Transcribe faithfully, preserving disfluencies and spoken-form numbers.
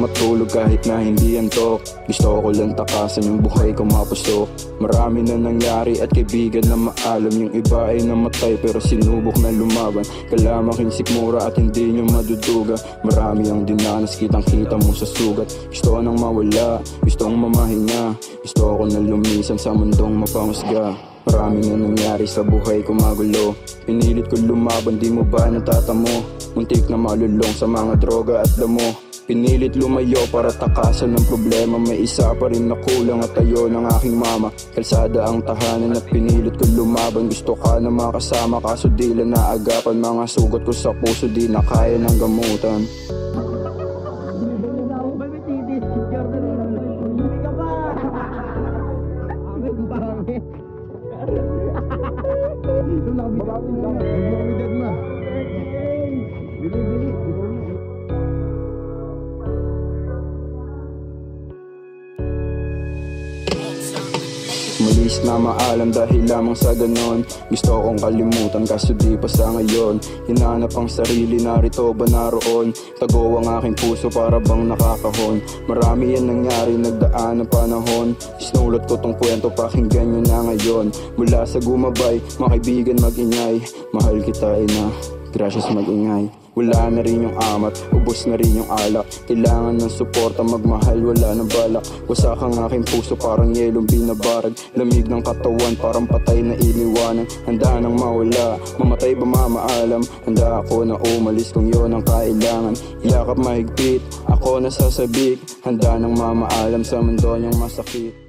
matulog kahit na hindi antok. Gusto ko lang takasan yung buhay ko mapusok. Marami na nangyari at kaibigan na maalam. Yung iba ay namatay pero sinubok na lumaban. Kalamaking sikmura at hindi nyo maduduga. Marami ang dinanas, kitang kita mo sa sugat. Gusto ko nang mawala, gusto kong mamahinga. Gusto ko na lumisan sa mundong mapanghusga. Marami na nangyari sa buhay ko magulo. Pinilit ko lumaban, di mo ba natatamo? Muntik na malulong sa mga droga at damo. Pinilit lumayo para takasan ng problema. May isa pa rin na kulang at tayo ng aking mama. Kalsada ang tahanan at pinilit ko lumaban. Gusto ka na makasama kaso di lang naagapan. Mga sugat ko sa puso di na kaya ng gamutan. Malis na maalam dahil lamang sa ganon. Gusto kong kalimutan kaso di pa sa ngayon. Hinanap ang sarili, narito ba naroon? Tago ang aking puso para bang nakakahon. Marami yan nangyari, nagdaan ng panahon. Sinulat ko tong kwento, pakinggan nyo na ngayon. Mula sa gumabay, mga kaibigan mag-ingay. Mahal kita ina, gracias mag-ingay. Wala na rin yung amat, ubos na rin yung alak. Kailangan ng suporta, magmahal, wala ng balak. Wasak ang aking puso, parang yelong binabarag. Lamig ng katawan, parang patay na iniwanan. Handa nang mawala, mamatay ba mamaalam? Handa ako na umalis kung yun ang kailangan. Yakap mahigpit, ako nasasabik. Handa nang mamaalam sa mundo niyang masakit.